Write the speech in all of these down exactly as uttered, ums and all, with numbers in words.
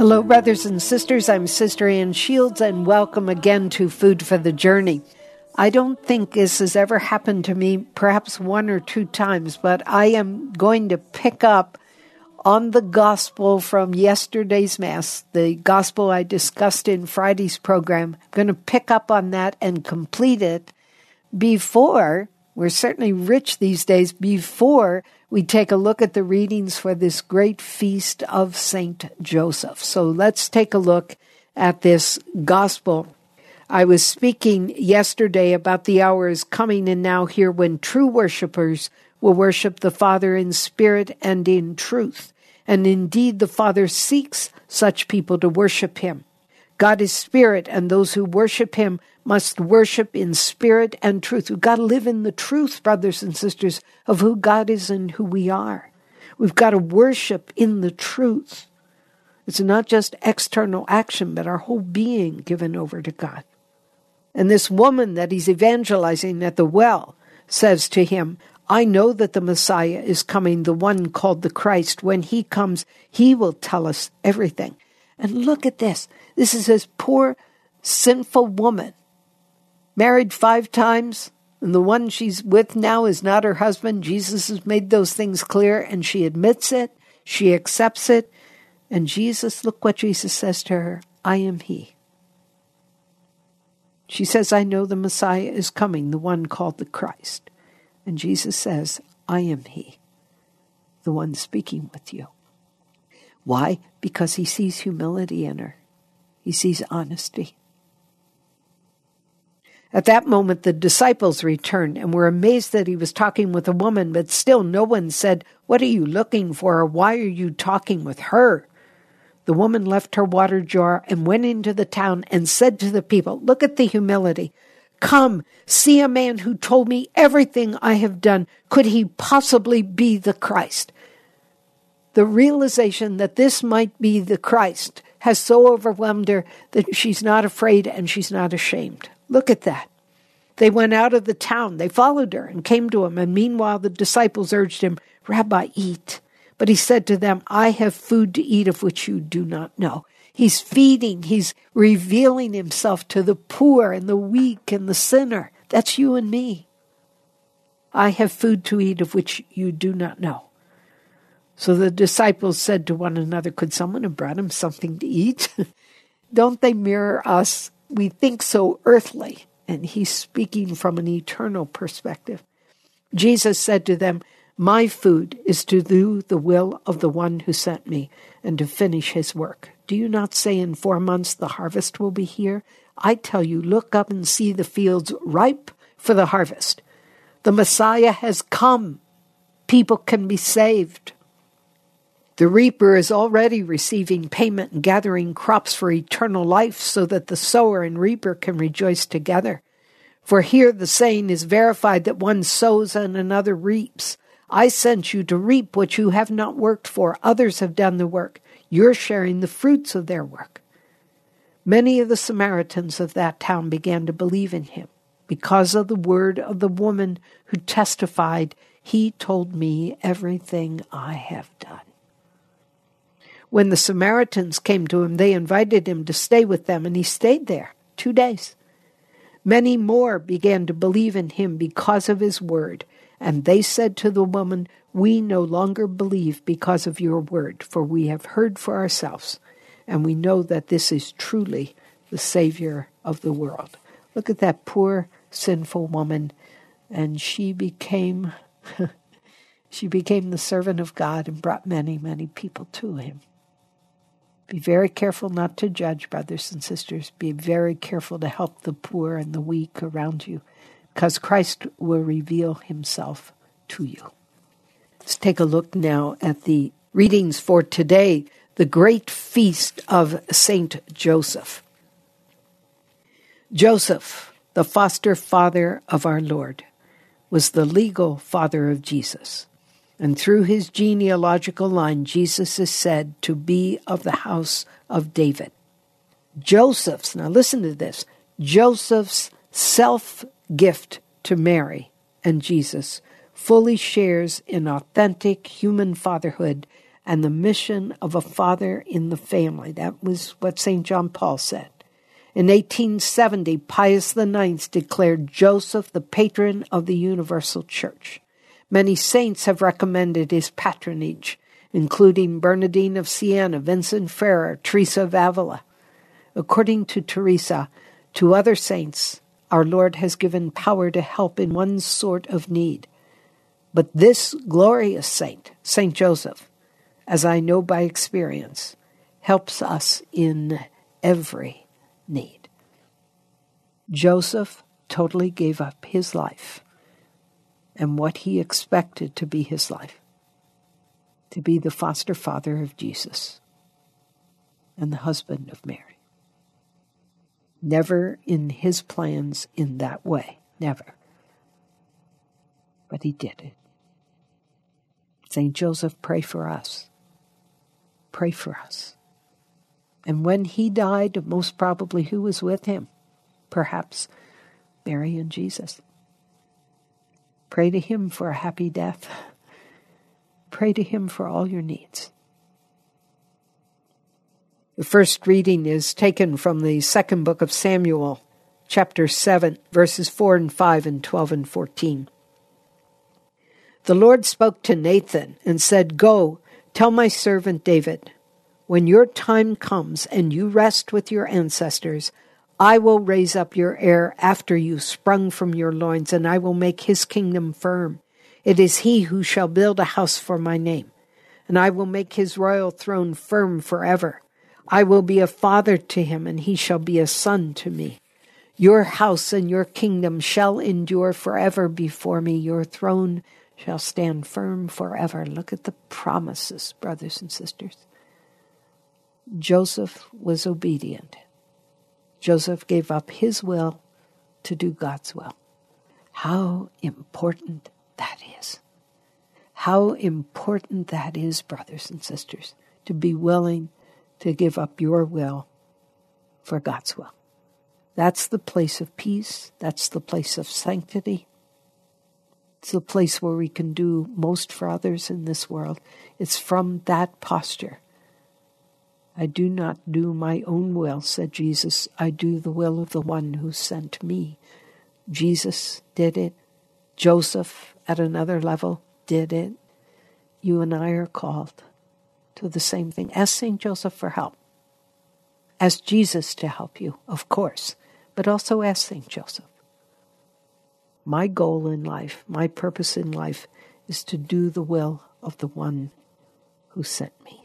Hello, brothers and sisters. I'm Sister Ann Shields, and welcome again to Food for the Journey. I don't think this has ever happened to me, perhaps one or two times, but I am going to pick up on the gospel from yesterday's Mass, the gospel I discussed in Friday's program. I'm going to pick up on that and complete it before, we're certainly rich these days, before we take a look at the readings for this great feast of Saint Joseph. So let's take a look at this gospel. I was speaking yesterday about the hour is coming and now here when true worshipers will worship the Father in spirit and in truth. And indeed, the Father seeks such people to worship him. God is spirit, and those who worship him must worship in spirit and truth. We've got to live in the truth, brothers and sisters, of who God is and who we are. We've got to worship in the truth. It's not just external action, but our whole being given over to God. And this woman that he's evangelizing at the well says to him, I know that the Messiah is coming, the one called the Christ. When he comes, he will tell us everything. And look at this. This is this poor, sinful woman, married five times, and the one she's with now is not her husband. Jesus has made those things clear, and she admits it. She accepts it. And Jesus, look what Jesus says to her, I am he. She says, I know the Messiah is coming, the one called the Christ. And Jesus says, I am he, the one speaking with you. Why? Because he sees humility in her. He sees honesty. At that moment, the disciples returned and were amazed that he was talking with a woman, but still no one said, what are you looking for, or why are you talking with her? The woman left her water jar and went into the town and said to the people, look at the humility. Come, see a man who told me everything I have done. Could he possibly be the Christ? The realization that this might be the Christ has so overwhelmed her that she's not afraid and she's not ashamed. Look at that. They went out of the town. They followed her and came to him. And meanwhile, the disciples urged him, Rabbi, eat. But he said to them, I have food to eat of which you do not know. He's feeding. He's revealing himself to the poor and the weak and the sinner. That's you and me. I have food to eat of which you do not know. So the disciples said to one another, could someone have brought him something to eat? Don't they mirror us? We think so earthly, and he's speaking from an eternal perspective. Jesus said to them, my food is to do the will of the one who sent me and to finish his work. Do you not say in four months the harvest will be here? I tell you, look up and see the fields ripe for the harvest. The Messiah has come. People can be saved. The reaper is already receiving payment and gathering crops for eternal life so that the sower and reaper can rejoice together. For here the saying is verified that one sows and another reaps. I sent you to reap what you have not worked for. Others have done the work. You're sharing the fruits of their work. Many of the Samaritans of that town began to believe in him because of the word of the woman who testified, he told me everything I have done. When the Samaritans came to him, they invited him to stay with them, and he stayed there two days. Many more began to believe in him because of his word, and they said to the woman, we no longer believe because of your word, for we have heard for ourselves, and we know that this is truly the Savior of the world. Look at that poor, sinful woman, and she became, she became the servant of God and brought many, many people to him. Be very careful not to judge, brothers and sisters. Be very careful to help the poor and the weak around you, because Christ will reveal himself to you. Let's take a look now at the readings for today, the great feast of Saint Joseph. Joseph, the foster father of our Lord, was the legal father of Jesus. And through his genealogical line, Jesus is said to be of the house of David. Joseph's, now listen to this, Joseph's self-gift to Mary and Jesus fully shares in authentic human fatherhood and the mission of a father in the family. That was what Saint John Paul said. In eighteen seventy, Pius the Ninth declared Joseph the patron of the Universal Church. Many saints have recommended his patronage, including Bernardine of Siena, Vincent Ferrer, Teresa of Avila. According to Teresa, to other saints, our Lord has given power to help in one sort of need. But this glorious saint, Saint Joseph, as I know by experience, helps us in every need. Joseph totally gave up his life and what he expected to be his life, to be the foster father of Jesus and the husband of Mary. Never in his plans in that way, never. But he did it. Saint Joseph, pray for us. Pray for us. And when he died, most probably who was with him? Perhaps Mary and Jesus. Pray to him for a happy death. Pray to him for all your needs. The first reading is taken from the second book of Samuel, chapter seven, verses four and five and twelve and fourteen. The Lord spoke to Nathan and said, "Go, tell my servant David, when your time comes and you rest with your ancestors, I will raise up your heir after you, sprung from your loins, and I will make his kingdom firm. It is he who shall build a house for my name, and I will make his royal throne firm forever. I will be a father to him, and he shall be a son to me. Your house and your kingdom shall endure forever before me. Your throne shall stand firm forever." Look at the promises, brothers and sisters. Joseph was obedient. Joseph gave up his will to do God's will. How important that is. How important that is, brothers and sisters, to be willing to give up your will for God's will. That's the place of peace. That's the place of sanctity. It's the place where we can do most for others in this world. It's from that posture. I do not do my own will, said Jesus. I do the will of the one who sent me. Jesus did it. Joseph, at another level, did it. You and I are called to the same thing. Ask Saint Joseph for help. Ask Jesus to help you, of course, but also ask Saint Joseph. My goal in life, my purpose in life, is to do the will of the one who sent me.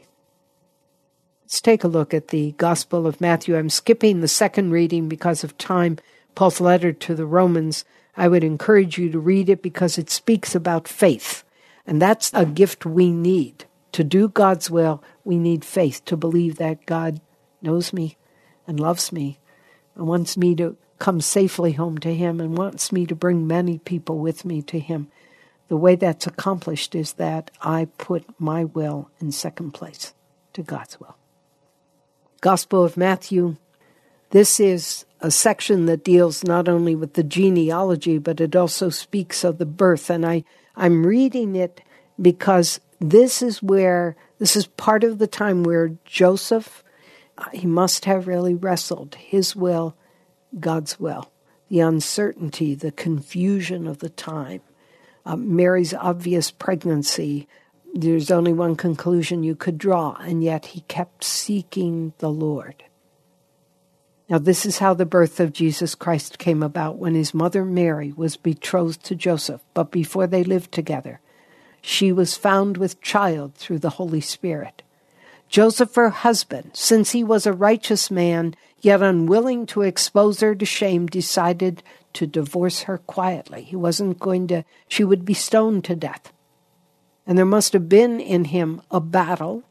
Let's take a look at the Gospel of Matthew. I'm skipping the second reading because of time. Paul's letter to the Romans. I would encourage you to read it because it speaks about faith. And that's a gift we need. To do God's will, we need faith to believe that God knows me and loves me and wants me to come safely home to him and wants me to bring many people with me to him. The way that's accomplished is that I put my will in second place to God's will. Gospel of Matthew. This is a section that deals not only with the genealogy, but it also speaks of the birth. And I, I'm reading it because this is where, this is part of the time where Joseph, he must have really wrestled his will, God's will, the uncertainty, the confusion of the time, uh, Mary's obvious pregnancy. There's only one conclusion you could draw, and yet he kept seeking the Lord. Now, this is how the birth of Jesus Christ came about when his mother Mary was betrothed to Joseph, but before they lived together, she was found with child through the Holy Spirit. Joseph, her husband, since he was a righteous man, yet unwilling to expose her to shame, decided to divorce her quietly. He wasn't going to, she would be stoned to death. And there must have been in him a battle,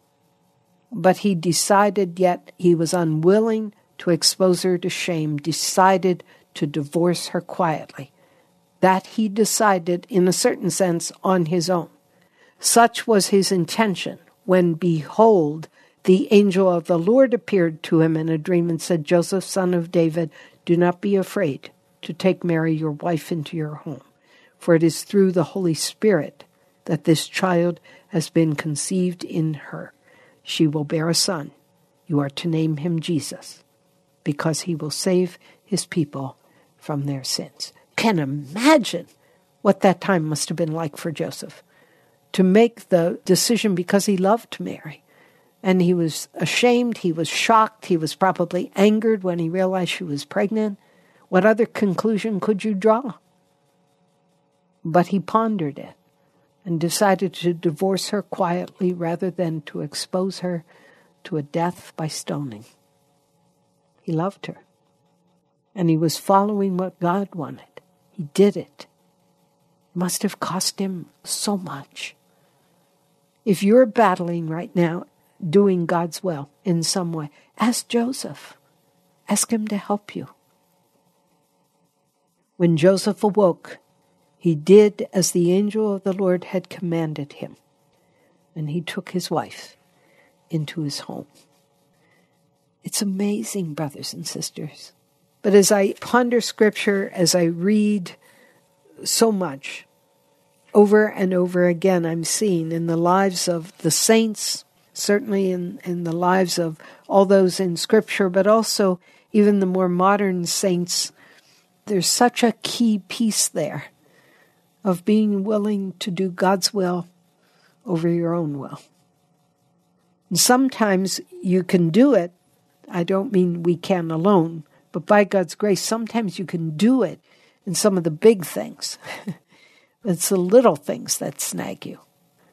but he decided, yet he was unwilling to expose her to shame, decided to divorce her quietly. That he decided, in a certain sense, on his own. Such was his intention when, behold, the angel of the Lord appeared to him in a dream and said, "Joseph, son of David, do not be afraid to take Mary, your wife, into your home, for it is through the Holy Spirit that this child has been conceived in her. She will bear a son. You are to name him Jesus, because he will save his people from their sins. Can imagine what that time must have been like for Joseph, to make the decision because he loved Mary. And he was ashamed, he was shocked, he was probably angered when he realized she was pregnant. What other conclusion could you draw? But he pondered it and decided to divorce her quietly rather than to expose her to a death by stoning. He loved her, and he was following what God wanted. He did it. It must have cost him so much. If you're battling right now, doing God's will in some way, ask Joseph. Ask him to help you. When Joseph awoke, he did as the angel of the Lord had commanded him, and he took his wife into his home. It's amazing, brothers and sisters. But as I ponder Scripture, as I read so much, over and over again, I'm seeing in the lives of the saints, certainly in, in the lives of all those in Scripture, but also even the more modern saints, there's such a key piece there of being willing to do God's will over your own will. And sometimes you can do it. I don't mean we can alone, but by God's grace, sometimes you can do it in some of the big things. It's the little things that snag you.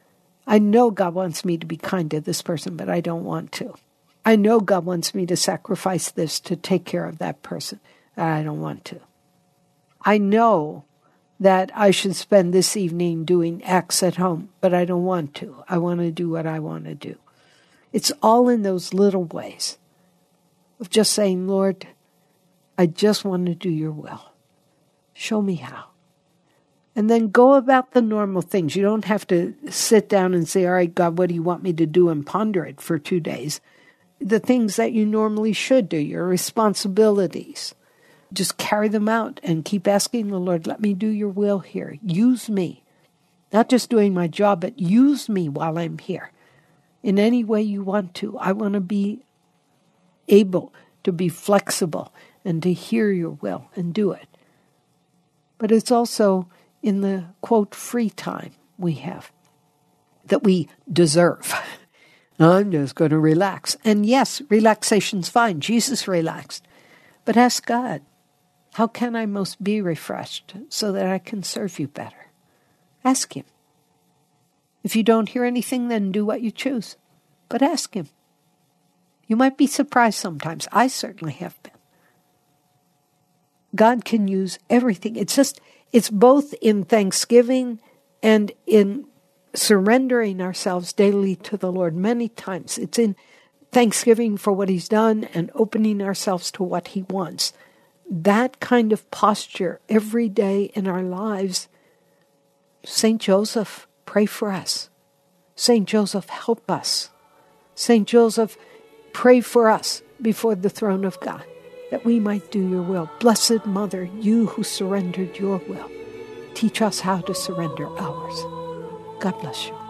I know God wants me to be kind to this person, but I don't want to. I know God wants me to sacrifice this to take care of that person, but I don't want to. I know that I should spend this evening doing X at home, but I don't want to. I want to do what I want to do. It's all in those little ways of just saying, Lord, I just want to do your will. Show me how. And then go about the normal things. You don't have to sit down and say, all right, God, what do you want me to do, and ponder it for two days. The things that you normally should do, your responsibilities, just carry them out and keep asking the Lord, let me do your will here. Use me. Not just doing my job, but use me while I'm here. In any way you want to. I want to be able to be flexible and to hear your will and do it. But it's also in the, quote, free time we have that we deserve. I'm just going to relax. And yes, relaxation's fine. Jesus relaxed. But ask God, how can I most be refreshed so that I can serve you better? Ask him. If you don't hear anything, then do what you choose. But ask him. You might be surprised sometimes. I certainly have been. God can use everything. It's just, it's both in thanksgiving and in surrendering ourselves daily to the Lord. Many times it's in thanksgiving for what he's done and opening ourselves to what he wants. That kind of posture every day in our lives. Saint Joseph, pray for us. Saint Joseph, help us. Saint Joseph, pray for us before the throne of God, that we might do your will. Blessed Mother, you who surrendered your will, teach us how to surrender ours. God bless you.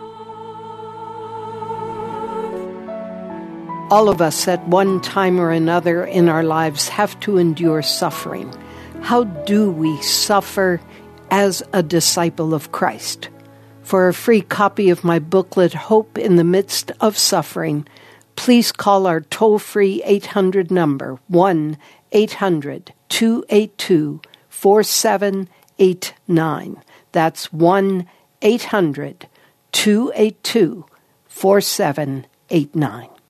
All of us at one time or another in our lives have to endure suffering. How do we suffer as a disciple of Christ? For a free copy of my booklet, Hope in the Midst of Suffering, please call our toll-free eight hundred number, one eight hundred two eight two four seven eight nine. That's one eight hundred two eight two four seven eight nine.